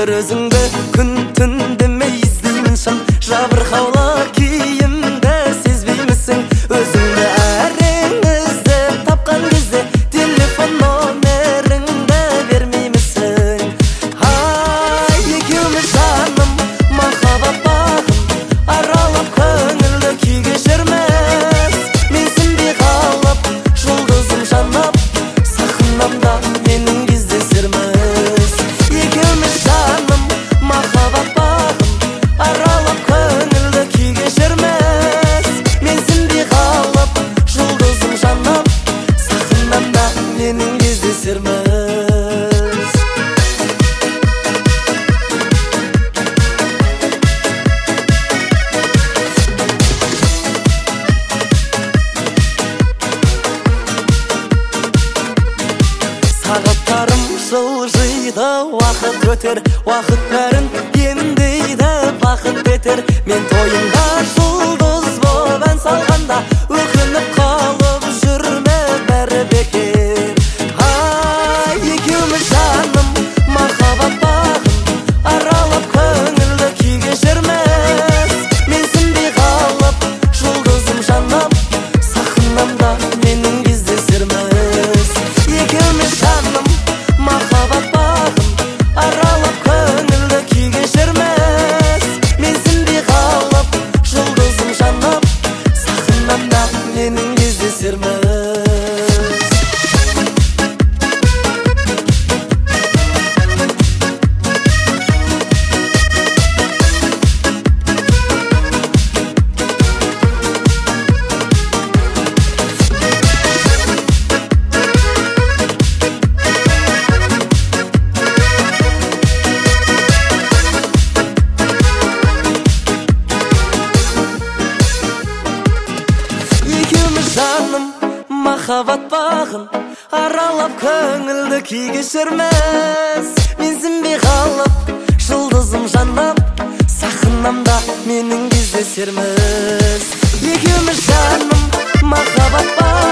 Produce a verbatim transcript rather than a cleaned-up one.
бір өзіңді күн түн демей іздеймін шын жабырқаулы күйімді сезбеймісің өзіңді әрең іздеп тапқан кезде телефон номеріңді бермеймісің ай екеуміз жаным махаббат бағын аралап көңілді күй кешерміз менсінбей қалып жұлдызым жанып сақынамда менің кездесерміз екеуміз жаным махаббат бағын аралап көңілді күй кешерміз менсінбей қалып жұлдызым жанып сақынамда менің кездесерміз сағаттарым жылжиды уақыт өтер уақыт бәрін емдейді бақыт бетер мен тойыңда жұлдыз боп ән салғанда өкініп қалып жүрме бәрі бекер ай екеуміз жаным махаббат бағын аралап көңілді күй кешерміз менсінбей қалып жұлдызым жанып сақынамда менің кездесерміз екеуміз жаным махаббат бағын аралап көңілді күй кешерміз менсінбей қалып жұлдызым жанып сақынамда менің кездесерміз екеуміз жаным махаббат бағын аралап көңілді күй кешерміз менсінбей қалып жұлдызым жанып сақынамда менің кездесерміз екеуміз жаным махаббат бағын